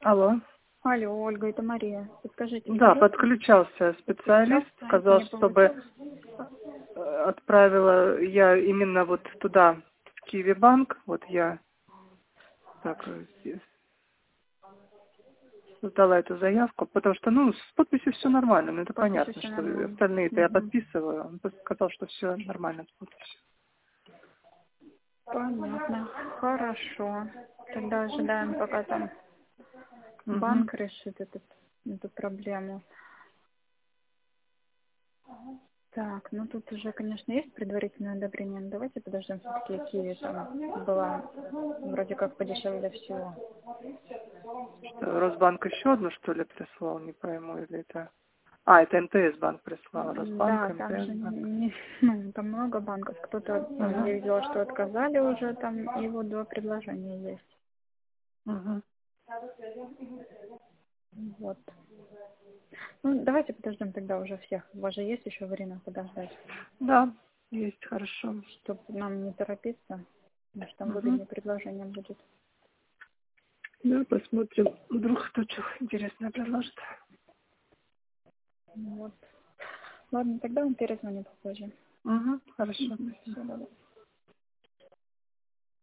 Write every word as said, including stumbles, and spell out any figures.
Алло. Алло, Ольга, это Мария. Подскажите, Да, пожалуйста. подключался специалист, Подключался, сказал, не чтобы получилось? э, отправила я именно вот туда, в Киви банк. Вот я так э, здесь создала эту заявку, потому что, ну, с подписью все нормально, но это Подписью понятно, все что нормально. остальные-то я Мгм. подписываю. Он просто сказал, что все нормально с подписью. Понятно. Хорошо. Тогда ожидаем, пока там Угу. банк решит этот, эту проблему. Так, ну тут уже, конечно, есть предварительное одобрение, но давайте подождем все-таки Киви там была вроде как подешевле всего. Что, Росбанк еще одну, что ли, прислал, не пойму, или это... А, это МТС банк прислал, Росбанк, Да, там же МТС банк. не, ну, там много банков. Кто-то, там, Угу. я видела, что отказали уже, там, и вот два предложения есть. Угу. Вот. Ну, давайте подождем тогда уже всех. У вас же есть еще время подождать, Да, есть, хорошо. чтобы нам не торопиться, потому что там Угу. выгоднее предложение будет. Да, посмотрим. Вдруг кто что интересное предложит. Вот. Ладно, тогда он перезвонит попозже. Угу, хорошо. Мгм. Всё, давай.